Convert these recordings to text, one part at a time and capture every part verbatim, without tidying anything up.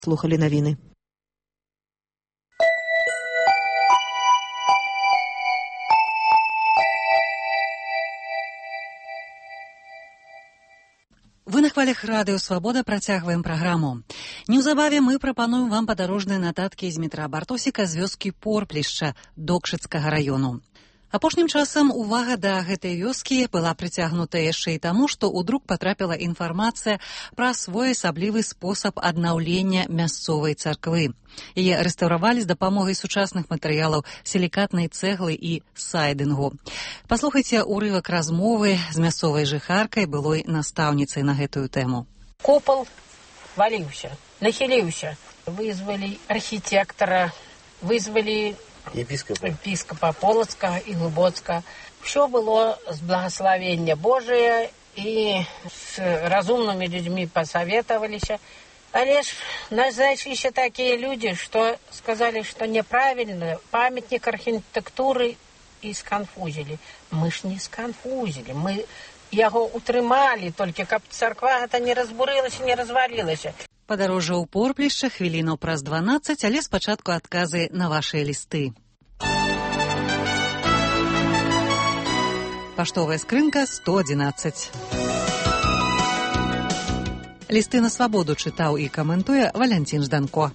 Слухали навіны. Вы на хвалях радыё «Свабода» працягваем праграму. Неўзабаве мы прапануем вам падарожныя нататкі з метра Бартосіка з вёскі Порплішча Докшыцкага раёну. Апошнім часам увага да гэтай вёскі была прыцягнута яшчэ і таму, што ў друк потрапіла інфармацыя пра своеасаблівы спосаб аднаўлення мясцовай царквы. Яе рэстаўравалі з дапамогай сучасных матэрыялаў сілікатнай цэглы і сайдынгу. Паслухайце ўрывак размовы з мясцовай жыхаркай, былой настаўніцай на гэтую тэму. Купал валіўся, нахіліўся. Вызвалі архітэктара, вызвалі епископа, епископа Полоцкого и Глубоцкого. Все было с благословения Божия, и с разумными людьми посоветовались. Але ж нас зайшлись такие люди, что сказали, что неправильно, памятник архитектуры, и сконфузили. Мы ж не сконфузили, мы его утрымали, только каб церква это не разбурилась и не развалилась. Падарожжа ў Порплішча хвіліну праз дванаццаць, але спачатку адказы на вашыя лісты. Паштовая скрынка сто адзінаццаць. Лісты на свабоду чытаў і каментуе Валянцін Жданко.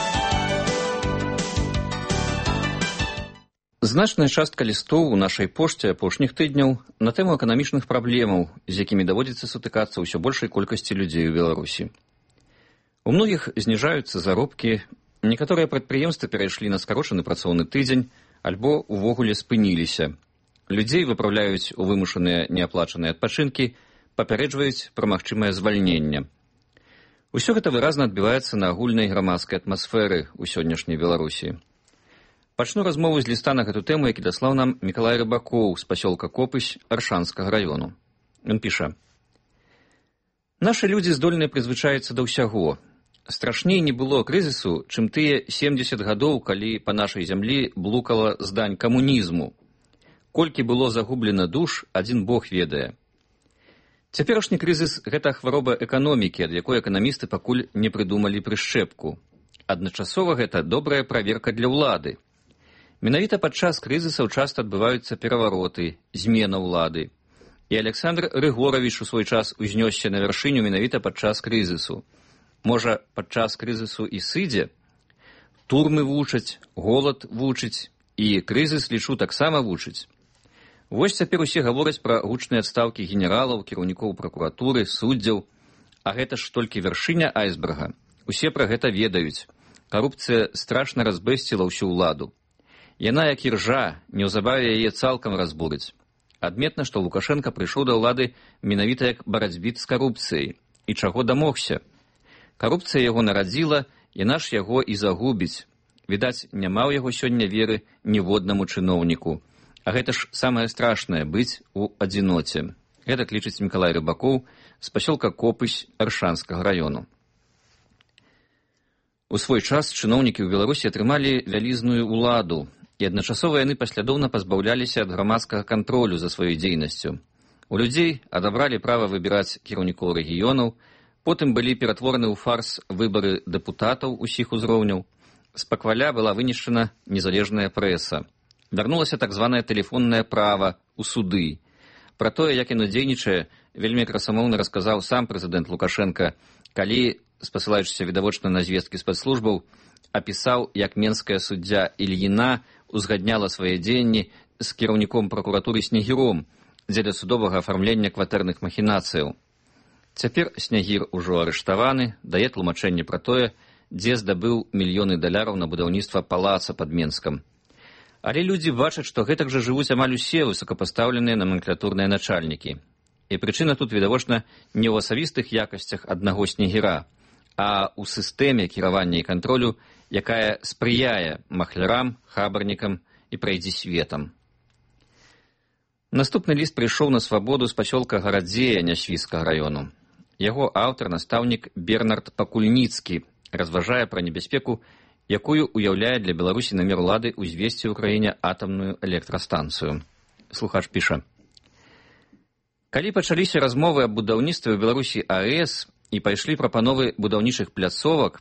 Значная частка лістоў у нашай пошце апошніх тыдняў на тэму эканамічных праблемаў, з якімі даводзіцца сутыкацца ўсё большай колькасці людзей у Беларусі. У многіх зніжаюцца заробкі, некаторыя прадпрыемствы перайшлі на скарочаны працоўны тыдзень альбо увогуле спыніліся. Людзей выпраўляюць у вымушаныя неаплачаныя адпачынкі, папярэджваюць пра магчымае звальненне. Усё гэта выразна адбіваецца на агульнай грамадскай атмасферы ў сённяшняй Беларусі. Пачну размову з ліста на гэту тэму, які даслаў нам Мікалай Рыбакоў з пасёлка Копысь Аршанскага раёну. Ён піша: «Нашы людзі здольныя прызвычаіцца да ўсяго. Страшней не было крызісу, чым тыя семдзесят гадоў, калі па нашай зямлі блукала здань камунізму. Колькі было загублена душ, адзін Бог ведае. Цяперашні крызіс – гэта хвароба эканомікі, ад якой эканамісты пакуль не прыдумалі прышчэпку. Адначасова гэта добрая праверка для ўлады. Менавіта падчас крызісаў часта адбываюцца перавароты, змена ўлады. І Александр Рыгоравіч у свой час узнёсся на вяршыню менавіта падчас крызісу. Можа, падчас крызісу і сыдзе? Турмы вучаць, голад вучыць, і крызіс, лічу, таксама вучыць. Вось цяпер усе гавораць пра гучныя адстаўкі генералаў, кіраўнікоў пракуратуры, суддзяў. А гэта ж толькі вяршыня айсберга. Усе пра гэта ведаюць. Карупцыя страшна разбэсціла ўсю ўладу. Яна, як і ржа, неўзабаве яе цалкам разбурыць. Адметна, што Лукашенка прыйшоў да ўлады менавіта як барацьбіт з карупцыяй. І чаго дамогся? Карупцыя яго нарадзіла, яна ж яго і загубіць. Відаць, няма ў яго сёння веры ніводнаму чыноўніку. А гэта ж самае страшнае – быць у адзіноце. Гэтак лічыць Мікалай Рыбакоў з пасёлка Копысь Аршанскага раёну. У свой час чыноўнікі ў Беларусі атрымалі вялізную ўладу, і адначасова яны паслядоўна пазбаўляліся ад грамадскага кантролю за сваёй дзейнасцю. У людзей адабралі права выбіраць кіраўнікоў рэгіёнаў, потым былі ператвораны ў фарс выбары дэпутатаў усіх узроўняў. З пакваля была вынішчана незалежная прэса. Вярнулася так званае тэлефоннае права ў суды. Пра тое, як яно дзейнічае, вельмі красамоўна расказаў сам прэзідэнт Лукашенка, калі, спасылаючыся відавочна на звесткі спецслужбаў, апісаў, як менская суддзя Ільіна узгадняла свае дзеянні з кіраўніком пракуратуры Снегіром дзеля судовага афармлення кватэрных махінацыяў. Цяпер Снягір ужо арыштаваны, дае тлумачэнне пра тое, дзе здабыў мільёны даляраў на будаўніцтва палаца пад Менскам. Але людзі бачаць, што гэтак жа жывуць амаль усе высокапастаўленыя номенклатурныя начальнікі. І прычына тут, відавочна, не ў асабістых якасцях аднаго Снегіра, а ў сістэме кіравання і кантролю, якая спрыяе махлярам, хабарнікам і прайдзісветам. Наступны ліст прыйшоў на свабоду з пасёлка Гарадзея Нясвіцкага раёну. Яго аўтар, настаўнік Бернард Пакульніцкі, разважае пра небяспеку, якую уяўляе для Беларусі намер улады ўзвесці ў краіне атамную электрастанцыю. Слухач піша: «Калі пачаліся размовы аб будаўніцтве ў Беларусі АЭС і пайшлі прапановы будаўнічых пляцовак,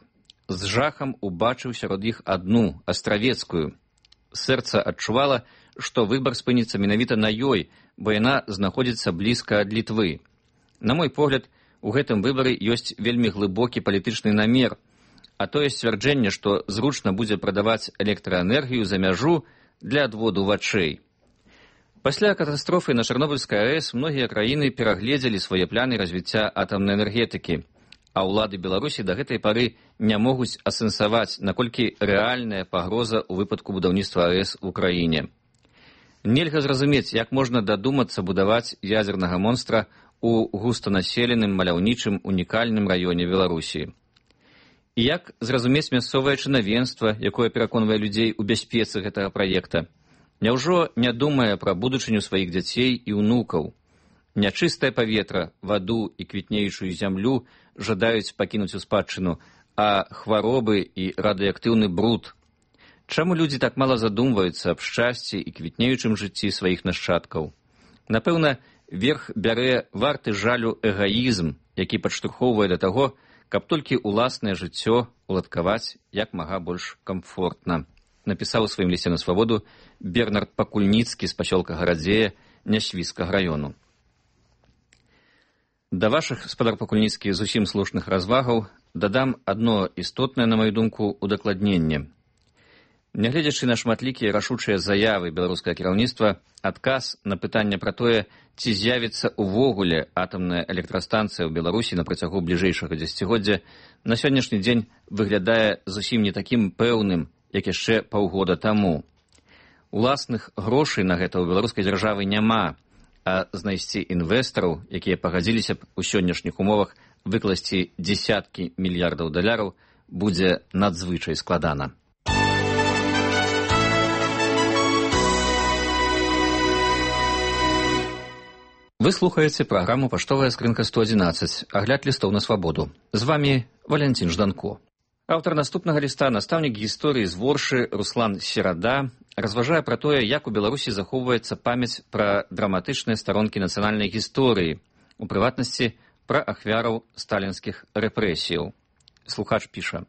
з жахам убачыў сярод іх адну, астравецкую. Сэрца адчувала, што выбар спыніцца менавіта на ёй, бо яна знаходзіцца блізка ад Літвы. На мой погляд, у гэтым выбары ёсць вельмі глыбокі палітычны намер, а тое сцвярджэнне, што зручна будзе прадаваць электраэнергію за мяжу для адводу вачэй. Пасля катастрофы на Чарнобыльскай АЭС многія краіны перагледзелі свае планы развіцця атамнай энергетыкі, а ўлады Беларусі да гэтай пары не могуць асэнсаваць, наколькі рэальная пагроза ў выпадку будаўніцтва АЭС у краіне. Нельга зразумець, як можна дадумацца будаваць ядзернага монстра у густанаселеным, маляўнічым, унікальным раёне Беларусі. І як зразумець мясцовае чынавенства, якое пераконвае людзей у бяспецы гэтага праекта? Няўжо не думае пра будучыню сваіх дзяцей і ўнукаў? Нячыстае паветра, ваду і квітнеючую зямлю жадаюць пакінуць у спадчыну, а хваробы і радыеактыўны бруд. Чаму людзі так мала задумваюцца аб шчасці і квітнеючым жыцці сваіх нашчадкаў? Напэўна, верх бярэ варты жалю эгаізм, які падштурхоўвае да таго, каб толькі ўласнае жыццё уладкаваць як мага больш камфортна, напісаў у сваім лісце на свабоду Бернард Пакульніцкі з пасёлка Гарадзея Нясвіцкага раёну. Да вашых, спадар Пакульніцкі, зусім слушных развагаў дадам адно істотнае, на маю думку, удакладненне. Нягледзячы на шматлікія рашучыя заявы беларускага кіраўніцтва, адказ на пытанне пра тое, ці з'явіцца ўвогуле атамная электрастанцыя ў Беларусі на працягу бліжэйшага дзесяцігоддзя, на сённяшні дзень выглядае зусім не такім пэўным, як яшчэ паўгода таму. Уласных грошай на гэта ў беларускай дзяржавы няма, а знайсці інвестараў, якія пагадзіліся б у сённяшніх умовах выкласці дзесяткі мільярдаў даляраў, будзе надзвычай складана. Вы слухаеце праграму «Паштовая скрынка сто адзінаццаць», агляд лістоў на свабоду. З вамі Валянцін Жданко. Аўтар наступнага ліста, настаўнік гісторыі з Воршы Руслан Серада, разважае пра тое, як у Беларусі захоўваецца памяць пра драматычныя старонкі нацыянальнай гісторыі, у прыватнасці пра ахвяраў сталінскіх рэпрэсіяў. Слухач піша.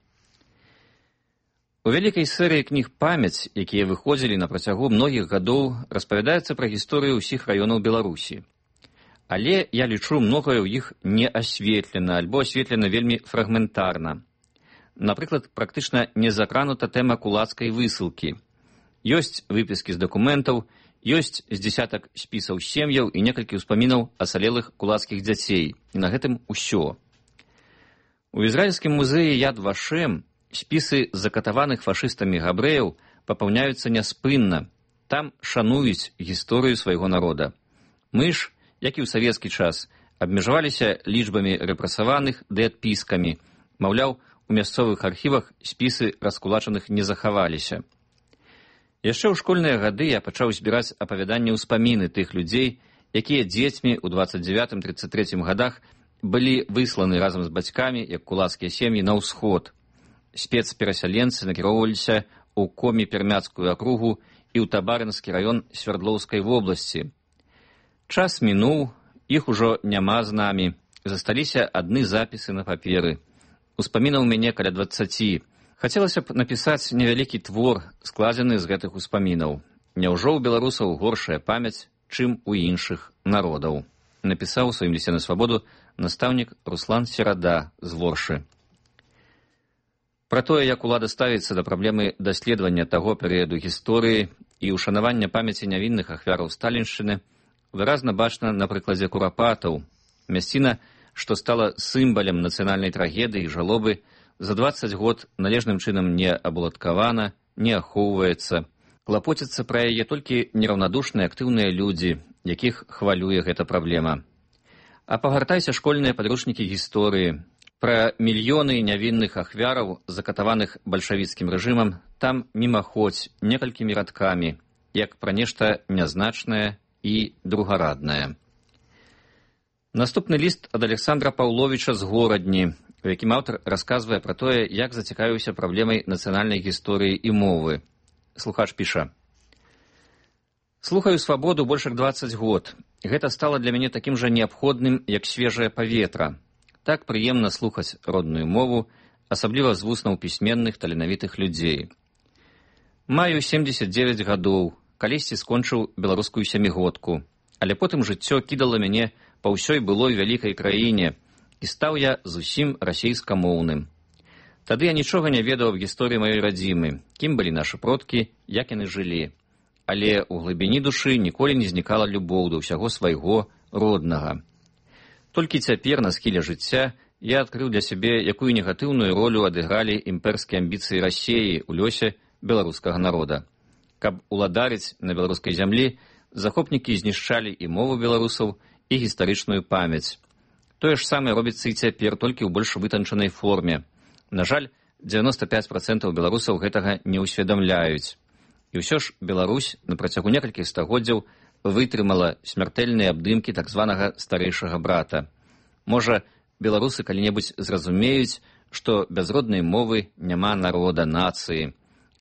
У вялікай серыі кніг «Памяць», якія выходзілі на працягу многіх гадоў, распавядаецца пра гісторыю ўсіх раёнаў Беларусі. Але я лічу, многае ў іх не асветлена, альбо асветлена вельмі фрагментарна. Напрыклад, практычна не закранута тэма кулацкай высылкі. Ёсць выпіскі з дакументаў, ёсць з дзесятак спісаў сем'яў і некалькі ўспамінаў асалелых кулацкіх дзяцей. І на гэтым усё. У ізраільскім музеі Яд Вашем спісы закатаваных фашыстамі габрэяў папаўняюцца няспынна. Там шануюць гісторыю свайго народа. Мы ж, як і ў савецкі час, абмежаваліся лічбамі рэпрэсаваных ды адпіскамі. Маўляў, у мясцовых архівах спісы раскулачаных не захаваліся. Яшчэ ў школьныя гады я пачаў збіраць апавяданні ўспаміны тых людзей, якія дзецьмі ў дваццаць дзевятым трыццаць трэцім гадах былі высланы разам з бацькамі, як кулацкія сем'і, на ўсход. Спецперасяленцы накіроўваліся ў Комі-Пермяцкую акругу і ў Табарынскі раён Свярдлоўскай вобласці. Час мінуў, іх ужо няма з намі, засталіся адны запісы на паперы. Успамінаў мяне каля дваццаці. Хацелася б напісаць невялікі твор, складзены з гэтых успамінаў. Няўжо ў беларусаў горшая памяць, чым у іншых народаў? Напісаў у сваім лісце на свабоду настаўнік Руслан Серада з Воршы. Пра тое, як улада ставіцца да праблемы даследавання таго перыяду гісторыі і ушанавання памяці нявінных ахвяраў сталіншчыны, выразна бачна на прыкладзе курапатаў. Мясціна, што стала сімвалем нацыянальнай трагедыі і жалобы, за дваццаць год належным чынам не абуладкавана, не ахоўваецца. Клапоцяцца пра яе толькі нераўнадушныя актыўныя людзі, якіх хвалюе гэта праблема. А пагартайся школьныя падручнікі гісторыі. Пра мільёны нявінных ахвяраў, закатаваных бальшавіцкім рэжымам, там мімаходзь некалькімі радкамі, як пра нешта нязначнае і другараднае. Наступны ліст ад Александра Паўловіча з Горадні, у якім аўтар расказвае пра тое, як зацікавіўся праблемай нацыянальнай гісторыі і мовы. Слухач піша. Слухаю свабоду больш як дваццаць год. Гэта стала для мяне такім жа неабходным, як свежае паветра. Так прыемна слухаць родную мову, асабліва з вуснаў пісьменных таленавітых людзей. Маю семдзесят дзевяць гадоў, калісьці скончыў беларускую сямігодку, але потым жыццё кідала мяне па ўсёй былой вялікай краіне, і стаў я зусім расейскамоўным. Тады я нічога не ведаў аб гісторыі маёй радзімы, кім былі нашы продкі, як яны жылі. Але ў глыбіні душы ніколі не знікала любоў да ўсяго свайго роднага. Толькі цяпер, на схіле жыцця, я адкрыў для сябе, якую негатыўную ролю адыгралі імперскія амбіцыі Расеі ў лёсе беларускага народа. Каб уладарыць на беларускай зямлі, захопнікі знішчалі і мову беларусаў, і гістарычную памяць. Тое ж самае робіцца і цяпер, толькі ў больш вытанчанай форме. На жаль, дзевяноста пяць працэнтаў беларусаў гэтага не ўсведамляюць. І ўсё ж Беларусь на працягу некалькіх стагоддзяў вытрымала смяртэльныя абдымкі так званага старэйшага брата. Можа, беларусы калі-небудзь зразумеюць, што без роднай мовы няма народа, нацыі.